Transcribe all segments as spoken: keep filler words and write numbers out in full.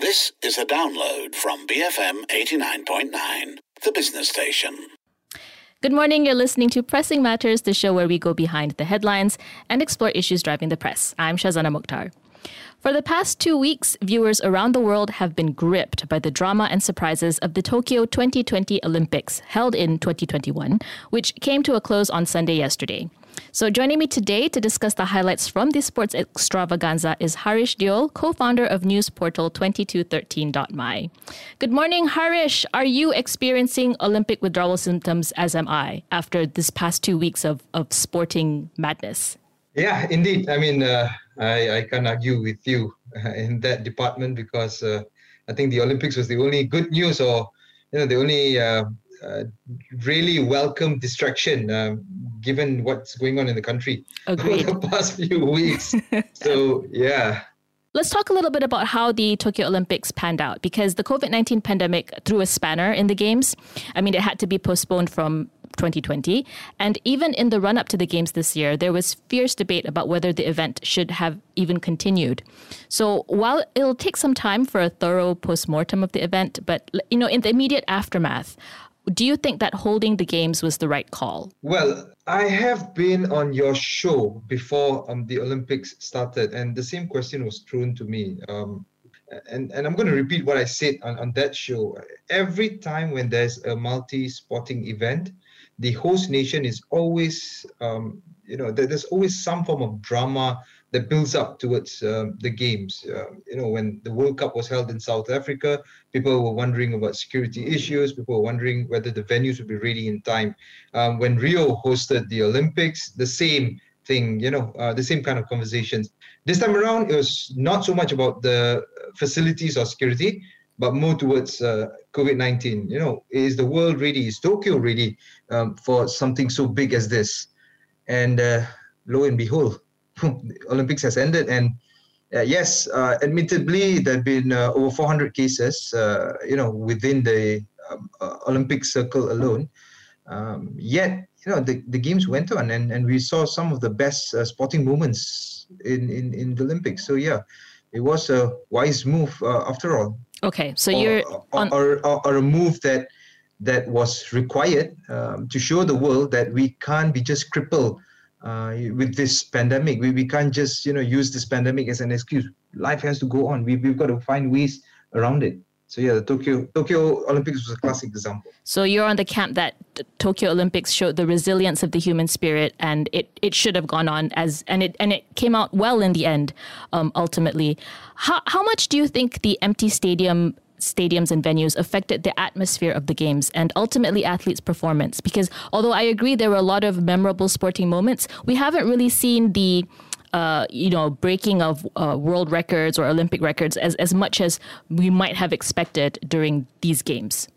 This is a download from B F M eighty-nine point nine, the business station. Good morning, you're listening to Pressing Matters, the show where we go behind the headlines and explore issues driving the press. I'm Shazana Mukhtar. For the past two weeks, viewers around the world have been gripped by the drama and surprises of the Tokyo twenty twenty Olympics, held in twenty twenty-one, which came to a close on Sunday yesterday. So joining me today to discuss the highlights from this sports extravaganza is Harish Deol, co-founder of news portal twenty-two thirteen dot my. Good morning, Harish. Are you experiencing Olympic withdrawal symptoms, as am I, after this past two weeks of, of sporting madness? Yeah, indeed. I mean, uh, I, I can't argue with you uh, in that department because uh, I think the Olympics was the only good news or, you know, the only uh, uh, really welcome distraction um, given what's going on in the country Agreed. over the past few weeks. So, yeah. Let's talk a little bit about how the Tokyo Olympics panned out, because the covid nineteen pandemic threw a spanner in the Games. I mean, it had to be postponed from twenty twenty. And even in the run-up to the Games this year, there was fierce debate about whether the event should have even continued. So while it'll take some time for a thorough post-mortem of the event, but, you know, in the immediate aftermath, do you think that holding the Games was the right call? Well, I have been on your show before um, the Olympics started, and the same question was thrown to me. Um, and, and I'm going to repeat what I said on, on that show. Every time when there's a multi-sporting event, the host nation is always, um, you know, there's always some form of drama that builds up towards um, the Games. Uh, you know, when the World Cup was held in South Africa, people were wondering about security issues. People were wondering whether the venues would be ready in time. Um, when Rio hosted the Olympics, the same thing, you know, uh, the same kind of conversations. This time around, it was not so much about the facilities or security, but more towards uh, covid nineteen. You know, is the world ready? Is Tokyo ready um, for something so big as this? And uh, lo and behold, the Olympics has ended. And uh, yes, uh, admittedly, there have been uh, over four hundred cases, uh, you know, within the um, uh, Olympic circle alone. Um, yet, you know, the, the Games went on, and, and we saw some of the best uh, sporting moments in, in, in the Olympics. So, yeah, it was a wise move uh, after all. Okay, so you're or, on... or, or, or a move that that was required um, to show the world that we can't be just crippled uh, with this pandemic. We we can't just you know use this pandemic as an excuse. Life has to go on. We we've got to find ways around it. So yeah, the Tokyo Tokyo Olympics was a classic example. So you're on the camp that the Tokyo Olympics showed the resilience of the human spirit, and it, it should have gone on as and it and it came out well in the end. Um, ultimately, how how much do you think the empty stadium stadiums and venues affected the atmosphere of the Games and ultimately athletes' performance? Because although I agree there were a lot of memorable sporting moments, we haven't really seen the Uh, you know, breaking of uh, world records or Olympic records as, as much as we might have expected during these Games.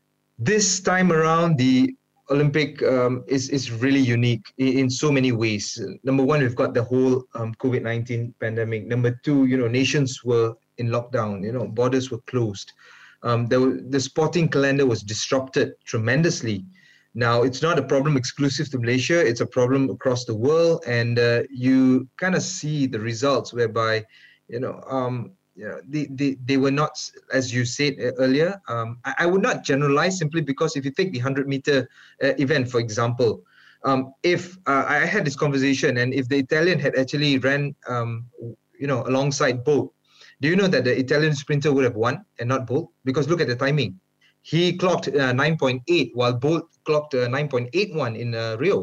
This time around, the Olympic um, is, is really unique in, in so many ways. Number one, we've got the whole um, covid nineteen pandemic. Number two, you know, nations were in lockdown, you know, borders were closed. Um, there were, the sporting calendar was disrupted tremendously. Now, it's not a problem exclusive to Malaysia. It's a problem across the world. And uh, you kind of see the results whereby, you know, um, you know they, they, they were not, as you said earlier, um, I, I would not generalize simply because if you take the one hundred meter uh, event, for example, um, if uh, I had this conversation and if the Italian had actually ran, um, you know, alongside Bolt, do you know that the Italian sprinter would have won and not Bolt? Because look at the timing. He clocked uh, nine point eight while Bolt clocked uh, nine point eight one in uh, Rio.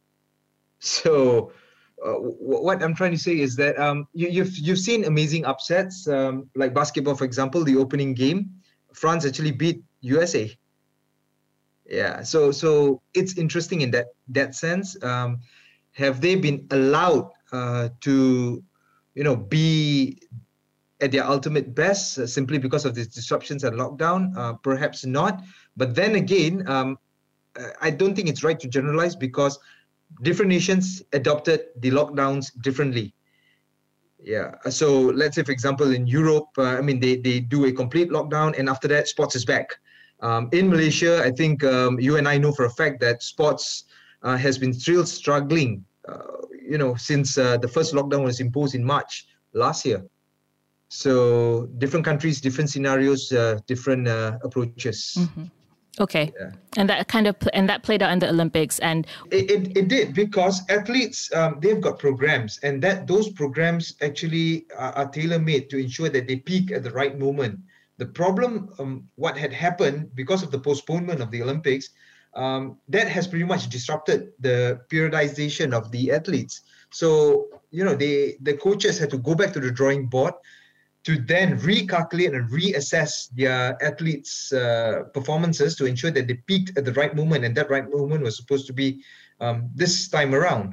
So uh, w- what I'm trying to say is that um, you, you've you've seen amazing upsets, um, like basketball, for example, the opening game, France actually beat U S A. Yeah, so so it's interesting in that that sense. Um, have they been allowed uh, to, you know, be at their ultimate best uh, simply because of these disruptions and lockdown? Uh, perhaps not. But then again, um, I don't think it's right to generalize because different nations adopted the lockdowns differently. Yeah. So let's say, for example, in Europe, uh, I mean, they, they do a complete lockdown and after that, sports is back. Um, in Malaysia, I think um, you and I know for a fact that sports uh, has been still struggling, uh, you know, since uh, the first lockdown was imposed in March last year. So different countries, different scenarios, uh, different uh, approaches. Mm-hmm. Okay, yeah. and that kind of and that played out in the Olympics, and it it, it did, because athletes um, they've got programs, and that those programs actually are, are tailor-made to ensure that they peak at the right moment. The problem, um, what had happened because of the postponement of the Olympics, um, that has pretty much disrupted the periodization of the athletes. So you know, they the coaches had to go back to the drawing board to then recalculate and reassess their athletes' uh, performances to ensure that they peaked at the right moment, and that right moment was supposed to be um, this time around.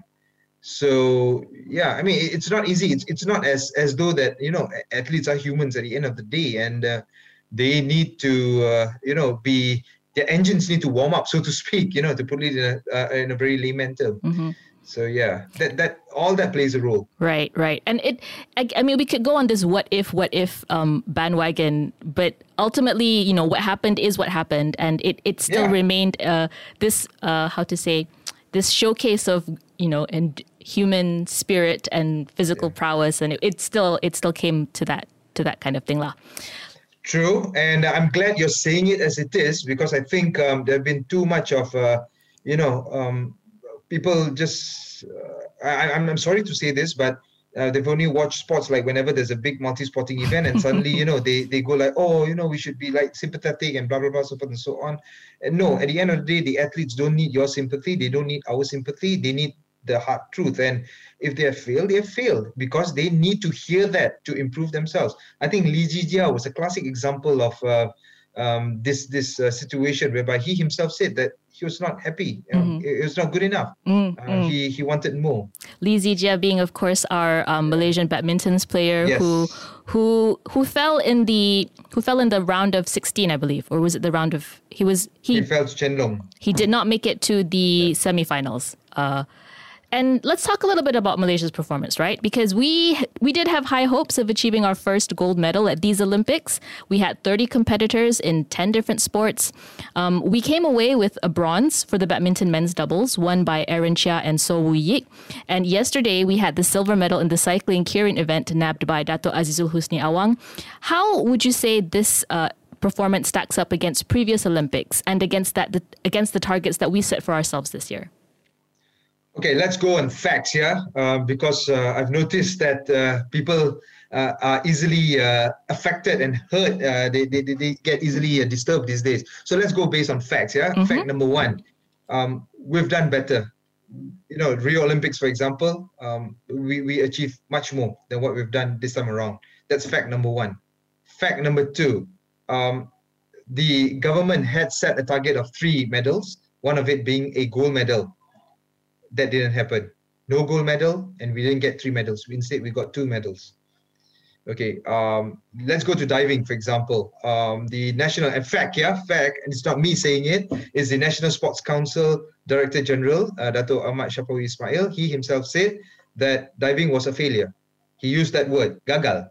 So yeah, I mean, it's not easy. It's it's not as as though that, you know, athletes are humans at the end of the day, and uh, they need to uh, you know be their engines need to warm up, so to speak. You know, to put it in a uh, in a very layman term. Mm-hmm. So yeah, that that all that plays a role. Right, right, and it. I, I mean, we could go on this what if, what if um, bandwagon, but ultimately, you know, what happened is what happened, and it it still Yeah. remained uh, this uh, how to say this showcase of, you know, and human spirit and physical Yeah. prowess, and it, it still it still came to that to that kind of thing, lah. True, and I'm glad you're saying it as it is, because I think um, there have been too much of, uh, you know, um, people just. Uh, I, I'm I'm sorry to say this, but uh, they've only watched sports like whenever there's a big multi-sporting event, and suddenly, you know, they they go like, oh, you know, we should be like sympathetic and blah blah blah, so forth and so on. And no, at the end of the day, the athletes don't need your sympathy. They don't need our sympathy. They need the hard truth. And if they have failed, they have failed, because they need to hear that to improve themselves. I think Lee Zijia was a classic example of uh, um, this this uh, situation whereby he himself said that he was not happy. You know, Mm-hmm. it, it was not good enough. Mm, Uh, mm. He he wanted more. Lee Zijia being, of course, our um, Malaysian badmintons player Yes. who who who fell in the who fell in the round of sixteen, I believe, or was it the round of he was He he fell to Chen Long. he did not make it to the semifinals. Uh, and let's talk a little bit about Malaysia's performance, right? Because we we did have high hopes of achieving our first gold medal at these Olympics. We had thirty competitors in ten different sports. Um, we came away with a bronze for the badminton men's doubles, won by Aaron Chia and So Woo Yik. And yesterday we had the silver medal in the cycling keirin event, nabbed by Dato Azizul Husni Awang. How would you say this uh, performance stacks up against previous Olympics and against that the, against the targets that we set for ourselves this year? Okay, let's go on facts here, uh, because uh, I've noticed that uh, people uh, are easily uh, affected and hurt. Uh, they, they, they get easily uh, disturbed these days. So let's go based on facts. Yeah. Mm-hmm. Fact number one, um, we've done better. You know, Rio Olympics, for example, um, we, we achieved much more than what we've done this time around. That's fact number one. Fact number two, um, the government had set a target of three medals, one of it being a gold medal. That didn't happen. No gold medal, and we didn't get three medals. Instead, we got two medals. Okay, um, let's go to diving, for example. Um, the national, in fact, yeah, fact, and it's not me saying it, is the National Sports Council Director General, uh, Dato' Ahmad Shafawi Ismail. He himself said that diving was a failure. He used that word, gagal.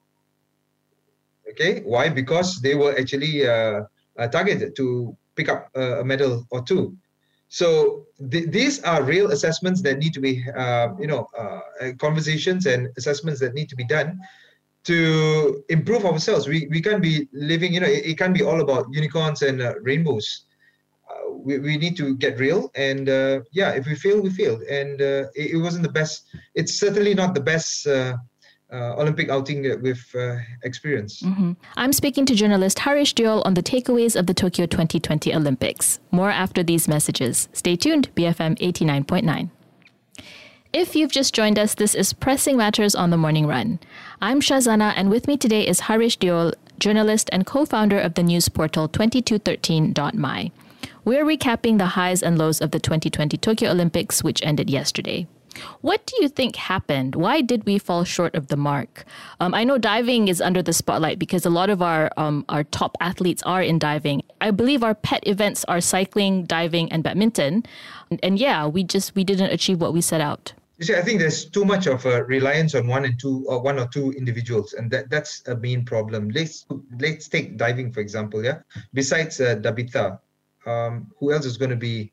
Okay, why? Because they were actually uh, uh, targeted to pick up uh, a medal or two. So th- these are real assessments that need to be, uh, you know, uh, conversations and assessments that need to be done to improve ourselves. We we can't be living, you know, it, it can't be all about unicorns and uh, rainbows. Uh, we, we need to get real. And uh, yeah, if we fail, we failed. And uh, it, it wasn't the best. It's certainly not the best uh, uh, Olympic outing that we've uh, experienced. Mm-hmm. I'm speaking to journalist Harish Deol on the takeaways of the Tokyo twenty twenty Olympics. More after these messages. Stay tuned, B F M eighty-nine point nine. If you've just joined us, this is Pressing Matters on the Morning Run. I'm Shazana, and with me today is Harish Deol, journalist and co-founder of the news portal twenty-two thirteen dot m y. We're recapping the highs and lows of the twenty twenty Tokyo Olympics, which ended yesterday. What do you think happened? Why did we fall short of the mark? Um, I know diving is under the spotlight because a lot of our um, our top athletes are in diving. I believe our pet events are cycling, diving, and badminton. And, and yeah, we just we didn't achieve what we set out. You see, I think there's too much of a reliance on one and two, or one or two individuals, and that, that's a main problem. Let's let's take diving, for example. Yeah, besides uh, Dabitha, um, who else is going to be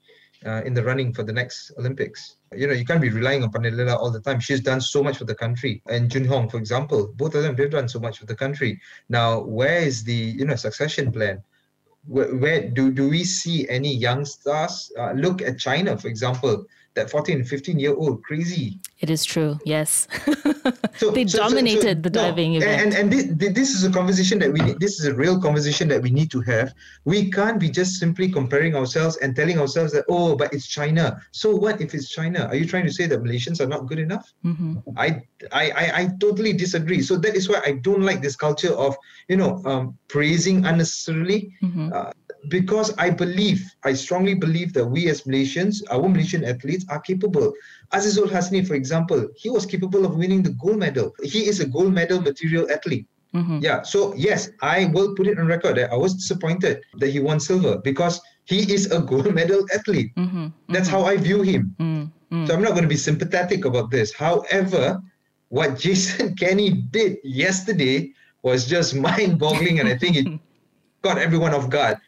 uh, in the running for the next Olympics. You know, you can't be relying on Panelila all the time. She's done so much for the country. And Jun Hong, for example, both of them, they've done so much for the country. Now, where is the, you know, succession plan? Where, where do, do we see any young stars? Uh, look at China, for example, that fourteen, fifteen year old, crazy. It is true, yes. So, they so, dominated so, so, the no, diving event. And, and this, this is a conversation that we need, this is a real conversation that we need to have. We can't be just simply comparing ourselves and telling ourselves that, oh, but it's China. So what if it's China? Are you trying to say that Malaysians are not good enough? Mm-hmm. I, I, I, I totally disagree. So that is why I don't like this culture of, you know, um, praising unnecessarily. Mm-hmm. Uh, because I believe, I strongly believe that we as Malaysians, our Malaysian athletes are capable. Azizul Hasni, for example, he was capable of winning the gold medal. He is a gold medal material athlete. Mm-hmm. Yeah, so yes, I will put it on record that I was disappointed that he won silver because he is a gold medal athlete. Mm-hmm. That's mm-hmm. how I view him. Mm-hmm. So I'm not going to be sympathetic about this. However, what Jason Kenny did yesterday was just mind-boggling, and I think it got everyone off guard.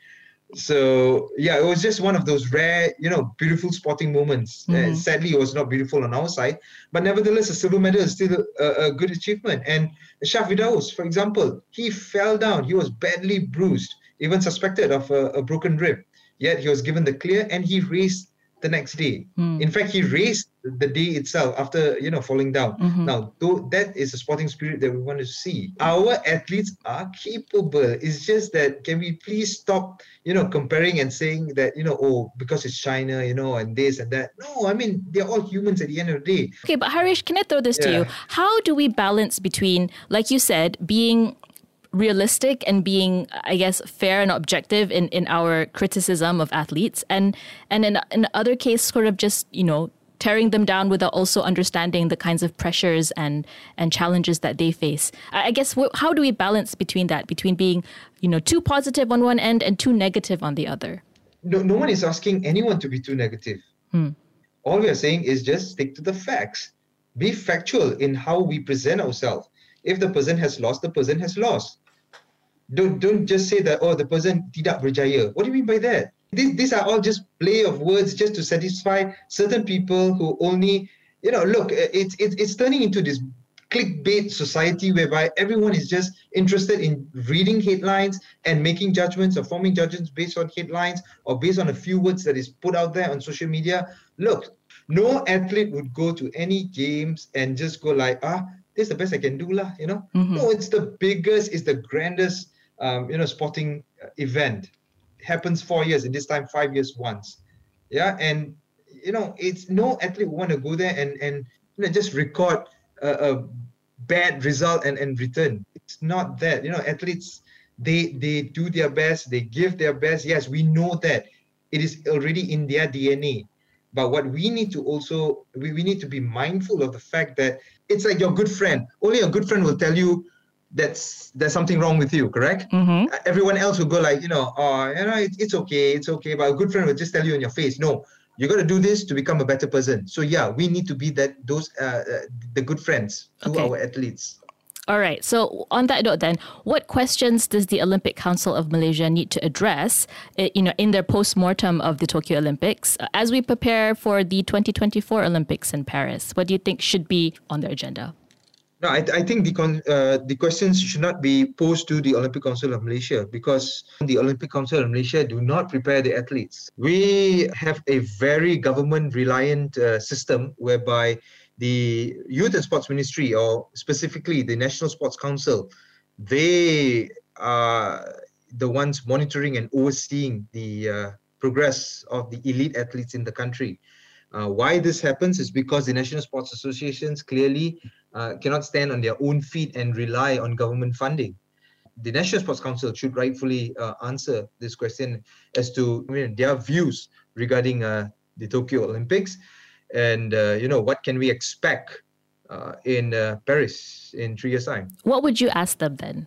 So yeah, it was just one of those rare, you know, beautiful sporting moments. Mm-hmm. Uh, sadly, it was not beautiful on our side, but nevertheless, a silver medal is still a, a good achievement. And Shah Firdaus, for example, he fell down. He was badly bruised, even suspected of a, a broken rib. Yet he was given the clear, and he raced the next day. Mm. In fact, he raced the day itself after, you know, falling down. Mm-hmm. Now, though that is a sporting spirit that we want to see. Our athletes are capable. It's just that, can we please stop, you know, comparing and saying that, you know, oh, because it's China, you know, and this and that. No, I mean, they're all humans at the end of the day. Okay, but Harish, can I throw this yeah. to you? How do we balance between, like you said, being realistic and being, I guess, fair and objective in, in our criticism of athletes, and and in in the other case, sort of just, you know, tearing them down without also understanding the kinds of pressures and and challenges that they face. I guess, wh- how do we balance between that, between being, you know, too positive on one end and too negative on the other? No, no one is asking anyone to be too negative. Hmm. All we are saying is just stick to the facts. Be factual in how we present ourselves. If the person has lost, the person has lost. Don't don't just say that, oh, the person tidak berjaya. What do you mean by that? These, these are all just play of words just to satisfy certain people who only, you know, look, it's, it's, it's turning into this clickbait society whereby everyone is just interested in reading headlines and making judgments or forming judgments based on headlines or based on a few words that is put out there on social media. Look, no athlete would go to any games and just go like, ah, this is the best I can do, lah, you know? Mm-hmm. No, it's the biggest, it's the grandest, um, you know, sporting event. It happens four years, and this time five years once. Yeah, and, you know, it's no athlete want to go there and, and you know, just record a, a bad result and, and return. It's not that, you know, athletes, they, they do their best, they give their best. Yes, we know that. It is already in their D N A. But what we need to also, we, we need to be mindful of the fact that it's like your good friend. Only a good friend will tell you that's there's something wrong with you, correct? Mm-hmm. Everyone else will go like, you know, oh, you know, it, it's okay, it's okay. But a good friend will just tell you in your face, no, you got to do this to become a better person. So yeah, we need to be that those uh, uh, the good friends to okay. our athletes. All right. So on that note, then, what questions does the Olympic Council of Malaysia need to address, you know, in their post-mortem of the Tokyo Olympics as we prepare for the twenty twenty-four Olympics in Paris? What do you think should be on their agenda? No, I, I think the con, uh, the questions should not be posed to the Olympic Council of Malaysia, because the Olympic Council of Malaysia do not prepare the athletes. We have a very government-reliant uh, system whereby the Youth and Sports Ministry, or specifically the National Sports Council, they are the ones monitoring and overseeing the uh, progress of the elite athletes in the country. Uh, why this happens is because the National Sports Associations clearly uh, cannot stand on their own feet and rely on government funding. The National Sports Council should rightfully uh, answer this question as to, I mean, their views regarding uh, the Tokyo Olympics. And, uh, you know, what can we expect uh, in uh, Paris in three years' time? What would you ask them then?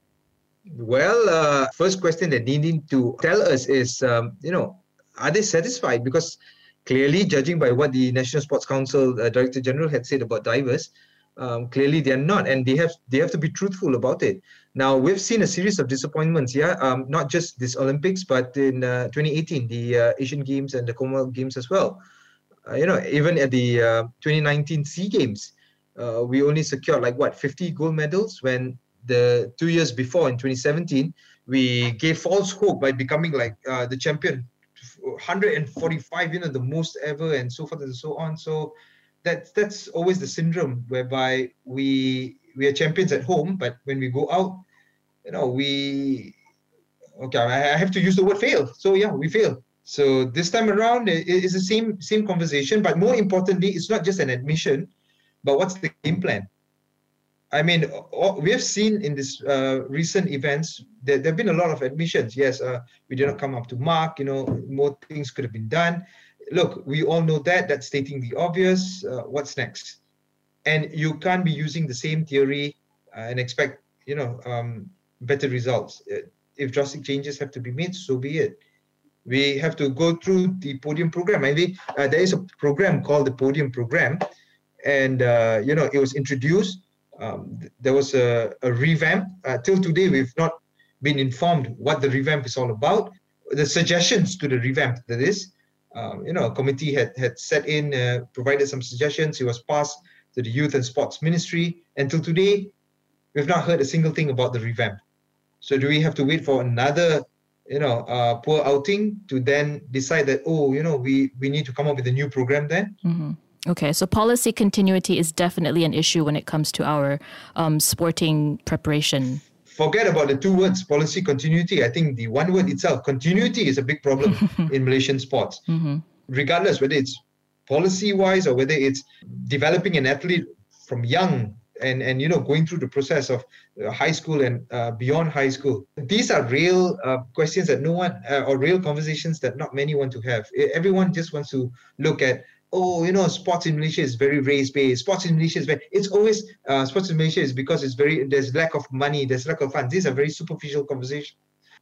Well, uh, first question that they need to tell us is, um, you know, are they satisfied? Because clearly, judging by what the National Sports Council uh, Director General had said about divers, Um, clearly, they are not, and they have they have to be truthful about it. Now, we've seen a series of disappointments, yeah, um, not just this Olympics, but in uh, twenty eighteen, the uh, Asian Games and the Commonwealth Games as well. Uh, you know, even at the uh, twenty nineteen SEA Games, uh, we only secured like what fifty gold medals when the two years before in twenty seventeen we gave false hope by becoming like uh, the champion, one hundred forty-five, you know, the most ever, and so forth and so on. So that's that's always the syndrome whereby we we are champions at home, but when we go out, you know, we okay, I have to use the word fail. So yeah, we fail. So this time around, it's the same same conversation, but more importantly, it's not just an admission, but what's the game plan? I mean, we have seen in this uh, recent events that there have been a lot of admissions. Yes, uh, we did not come up to mark. You know, more things could have been done. Look, we all know that. That's stating the obvious. Uh, what's next? And you can't be using the same theory uh, and expect, you know, um, better results. If drastic changes have to be made, so be it. We have to go through the podium program. I mean, uh, there is a program called the podium program, and uh, you know, it was introduced. Um, there was a, a revamp. Uh, till today, we've not been informed what the revamp is all about. The suggestions to the revamp, that is, um, you know, a committee had had set in, uh, provided some suggestions. It was passed to the Youth and Sports Ministry. Until today, we've not heard a single thing about the revamp. So do we have to wait for another, you know, uh, poor outing to then decide that, oh, you know, we, we need to come up with a new program then? Mm-hmm. Okay, so policy continuity is definitely an issue when it comes to our um, sporting preparation. Forget about the two words, policy continuity. I think the one word itself, continuity, is a big problem in Malaysian sports. Mm-hmm. Regardless whether it's policy-wise or whether it's developing an athlete from young and, and you know, going through the process of uh, high school and uh, beyond high school. These are real uh, questions that no one, uh, or real conversations that not many want to have. Everyone just wants to look at, oh, you know, sports in Malaysia is very race-based. Sports in Malaysia is very, it's always, uh, sports in Malaysia is because it's very, there's lack of money, there's lack of funds. These are very superficial conversations.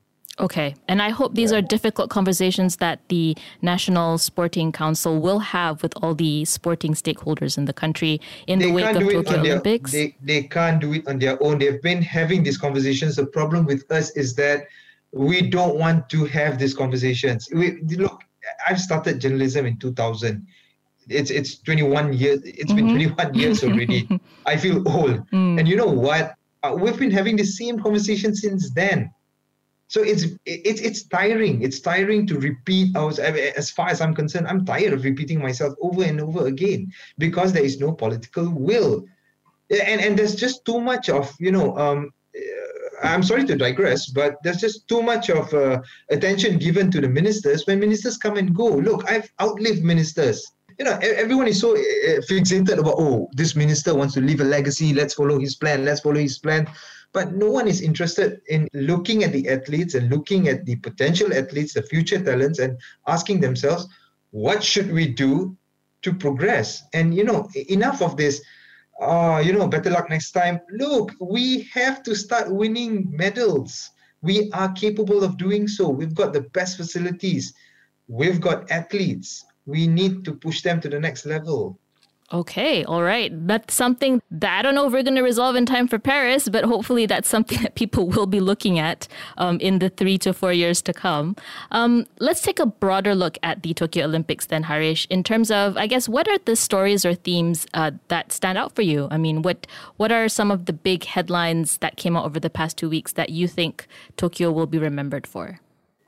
Okay. And I hope these are difficult conversations that the National Sporting Council will have with all the sporting stakeholders in the country in they the wake of Tokyo Olympics. Their, they, they can't do it on their own. They've been having these conversations. The problem with us is that we don't want to have these conversations. We, look, I've started journalism in two thousand. It's it's twenty-one years. It's been mm-hmm. twenty-one years already. I feel old. Mm. And you know what? Uh, we've been having the same conversation since then. So it's it's it's tiring. It's tiring to repeat. I was, as far as I'm concerned, I'm tired of repeating myself over and over again because there is no political will, and and there's just too much of, you know. Um, I'm sorry to digress, but there's just too much of uh, attention given to the ministers when ministers come and go. Look, I've outlived ministers. You know, everyone is so fixated about, oh, this minister wants to leave a legacy. Let's follow his plan. Let's follow his plan. But no one is interested in looking at the athletes and looking at the potential athletes, the future talents, and asking themselves, what should we do to progress? And, you know, enough of this, uh, you know, better luck next time. Look, we have to start winning medals. We are capable of doing so. We've got the best facilities. We've got athletes. We need to push them to the next level. Okay, all right. That's something that I don't know if we're going to resolve in time for Paris, but hopefully that's something that people will be looking at um, in the three to four years to come. Um, let's take a broader look at the Tokyo Olympics then, Harish, in terms of, I guess, what are the stories or themes uh, that stand out for you? I mean, what what are some of the big headlines that came out over the past two weeks that you think Tokyo will be remembered for?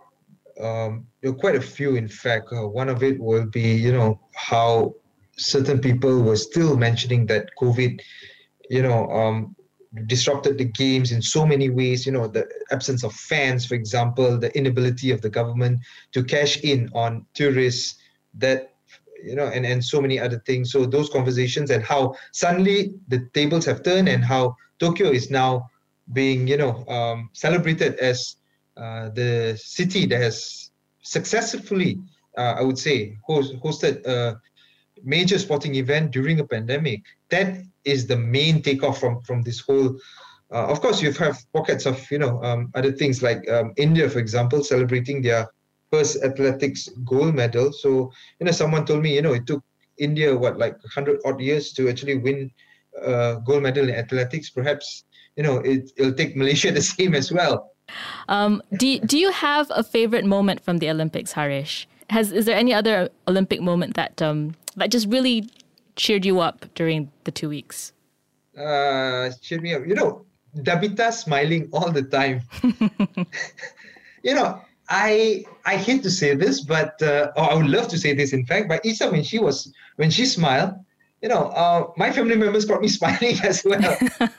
Um, there are quite a few, in fact. Uh, one of it will be, you know, how certain people were still mentioning that COVID, you know, um, disrupted the games in so many ways. You know, the absence of fans, for example, the inability of the government to cash in on tourists, that, you know, and, and so many other things. So those conversations and how suddenly the tables have turned and how Tokyo is now being, you know, um, celebrated as Uh, the city that has successfully, uh, I would say, host, hosted a major sporting event during a pandemic. That is the main takeoff from, from this whole. Uh, of course, you have pockets of, you know, um, other things like um, India, for example, celebrating their first athletics gold medal. So, you know, someone told me, you know, it took India, what, like one hundred odd years to actually win uh, gold medal in athletics, perhaps, you know, it, it'll take Malaysia the same as well. Um, do, do you have a favorite moment from the Olympics, Harish? Has Is there any other Olympic moment that um, that just really cheered you up during the two weeks? Uh, cheer me up. You know, Dabita smiling all the time. You know, I I hate to say this, but uh, or I would love to say this, in fact. But each time when she was when she smiled, you know, uh, my family members got me smiling as well.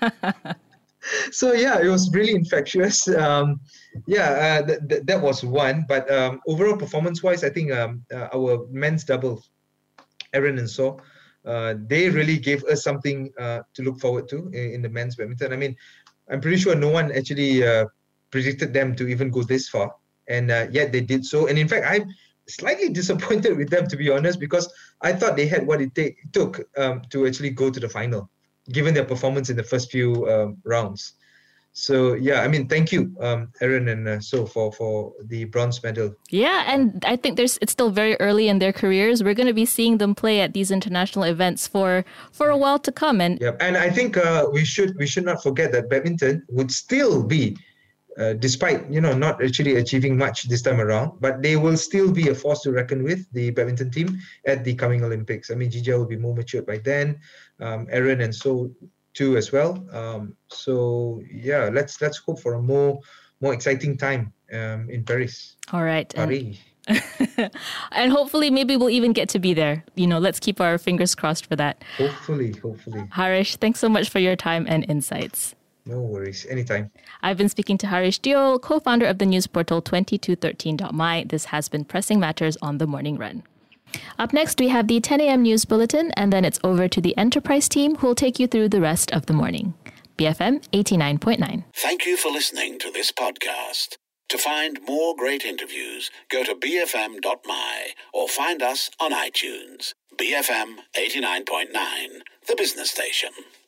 So yeah, it was really infectious. Um, yeah, uh, th- th- that was one. But um, overall performance-wise, I think um, uh, our men's double, Aaron and So, uh, they really gave us something uh, to look forward to in, in the men's badminton. I mean, I'm pretty sure no one actually uh, predicted them to even go this far, and uh, yet they did so. And in fact, I'm slightly disappointed with them, to be honest, because I thought they had what it take, took um, to actually go to the final, given their performance in the first few um, rounds. So yeah, I mean, thank you, um, Aaron and uh, So, for for the bronze medal. Yeah, and I think there's it's still very early in their careers. We're going to be seeing them play at these international events for for a while to come. And yeah, and I think uh, we should we should not forget that badminton would still be, uh, despite you know not actually achieving much this time around, but they will still be a force to reckon with, the badminton team, at the coming Olympics. I mean, Jija will be more matured by then, um, Aaron and So too as well. Um, so yeah, let's let's hope for a more more exciting time um, in Paris. all right. And, Paris. and hopefully maybe we'll even get to be there. You know, let's keep our fingers crossed for that. Hopefully, hopefully. Harish, thanks so much for your time and insights. No worries. Anytime. I've been speaking to Harish Deol, co-founder of the news portal twenty-two thirteen dot my. This has been Pressing Matters on The Morning Run. Up next, we have the ten a.m. news bulletin, and then it's over to the Enterprise team who will take you through the rest of the morning. B F M eighty-nine point nine. Thank you for listening to this podcast. To find more great interviews, go to b f m dot m y or find us on iTunes. B F M eighty-nine point nine, the business station.